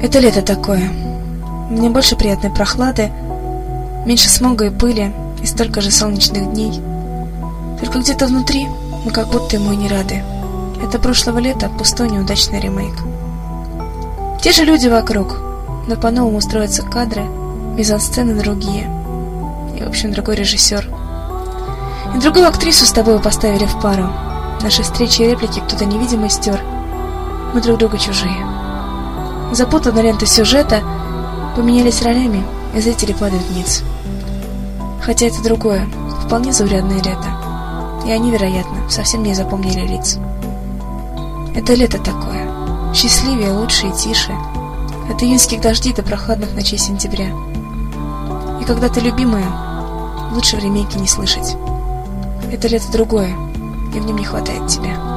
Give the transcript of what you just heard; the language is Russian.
Это лето такое. Мне больше приятной прохлады, меньше смога и пыли, и столько же солнечных дней. Только где-то внутри мы как будто ему и не рады. Это прошлого лета пустой неудачный ремейк. Те же люди вокруг, но по-новому строятся кадры, мизансцены другие. И, в общем, другой режиссер. И другую актрису с тобой поставили в пару. Наши встречи и реплики кто-то невидимый стер. Мы друг другу чужие. Запутана лента сюжета, поменялись ролями, и зрители падают вниз. Хотя это другое, вполне заурядное лето. И они, вероятно, совсем не запомнили лиц. Это лето такое. Счастливее, лучше и тише. От июньских дождей до прохладных ночей сентября. И когда ты любимая, лучше в ремейке не слышать. Это лето другое, и в нем не хватает тебя.